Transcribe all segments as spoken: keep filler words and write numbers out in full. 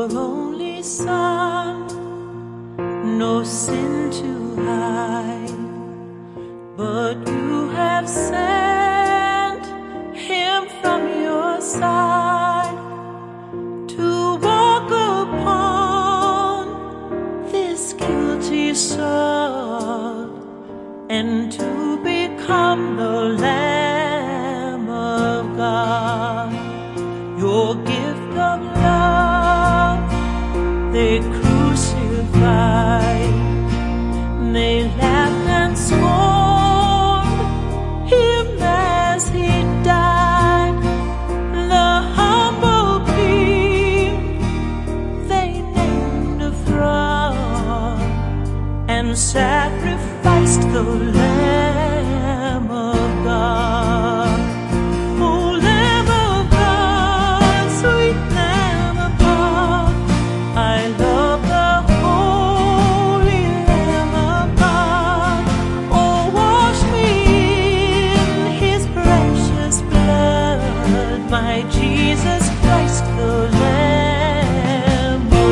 your only Son, no sin to hide, but you have sent him from your side to walk upon this guilty soul and to become the Lamb of God. Your gift of love they crucified, they laughed and scorned him as he died. The humble King they named a fraud and sacrificed the Lamb of God. Oh, Lamb of God, sweet Lamb of God, I love the holy Lamb of God. Oh, wash me in his precious blood, my Jesus Christ, the Lamb of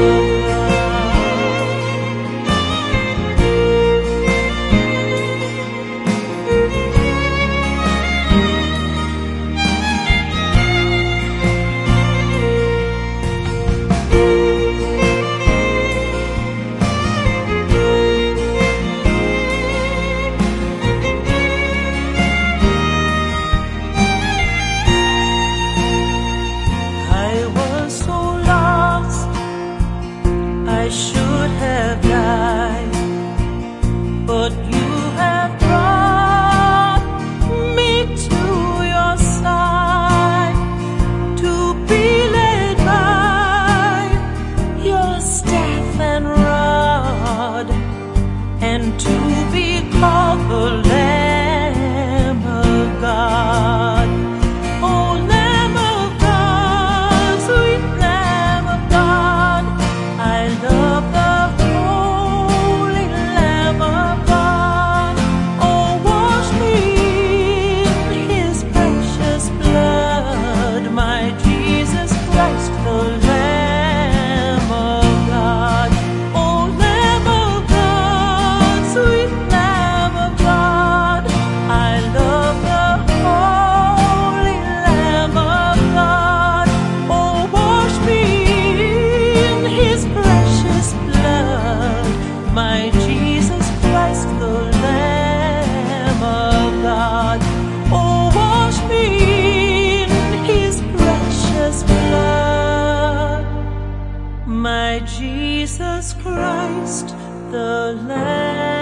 I should have died, but you have brought me to your side to be led by your staff and rod and to be called the Lamb of God. Oh, Lamb of God, sweet Lamb of God, I love the holy Lamb of God. Oh, wash me in his precious blood, my Jesus Christ, the Lamb of God. Oh, Lamb of God, sweet Lamb of God, I love the holy Lamb of God. Oh, wash me in his precious blood, my Jesus Christ, the Lamb of God. Oh, wash me in his precious blood, my Jesus Christ, the Lamb